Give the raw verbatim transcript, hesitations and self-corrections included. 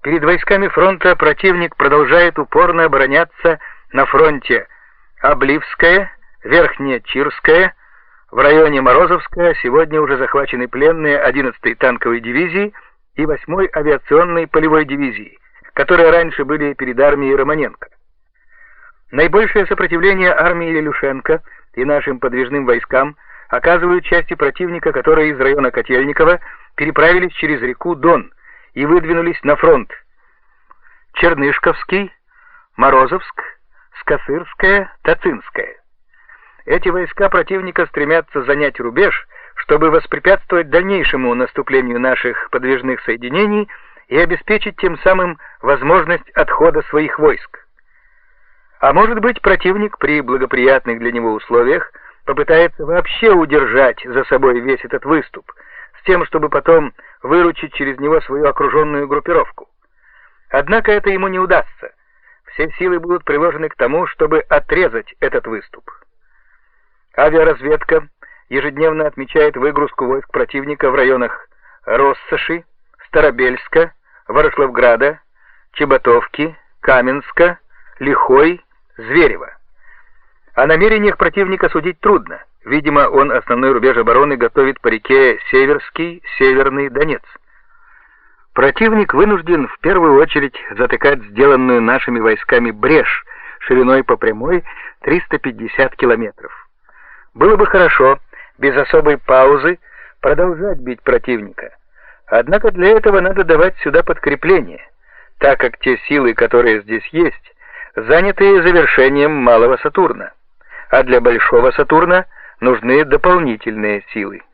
Перед войсками фронта противник продолжает упорно обороняться на фронте Обливская, Верхняя Чирская, в районе Морозовска сегодня уже захвачены пленные одиннадцатой танковой дивизии и восьмой авиационной полевой дивизии, которые раньше были перед армией Романенко. Наибольшее сопротивление армии Илюшенко и нашим подвижным войскам оказывают части противника, которые из района Котельниково переправились через реку Дон и выдвинулись на фронт. Чернышковский, Морозовск, Скосырская, Тацинская. Эти войска противника стремятся занять рубеж, чтобы воспрепятствовать дальнейшему наступлению наших подвижных соединений и обеспечить тем самым возможность отхода своих войск. А может быть, противник при благоприятных для него условиях попытается вообще удержать за собой весь этот выступ, с тем, чтобы потом выручить через него свою окруженную группировку. Однако это ему не удастся. Все силы будут приложены к тому, чтобы отрезать этот выступ. Авиаразведка ежедневно отмечает выгрузку войск противника в районах Россоши, Старобельска, Ворошиловграда, Чеботовки, Каменска, Лихой, Зверева. О намерениях противника судить трудно. Видимо, он основной рубеж обороны готовит по реке Северский, Северный Донец. Противник вынужден в первую очередь затыкать сделанную нашими войсками брешь шириной по прямой триста пятьдесят километров. Было бы хорошо, без особой паузы, продолжать бить противника. Однако для этого надо давать сюда подкрепление, так как те силы, которые здесь есть, заняты завершением Малого Сатурна, а для Большого Сатурна нужны дополнительные силы.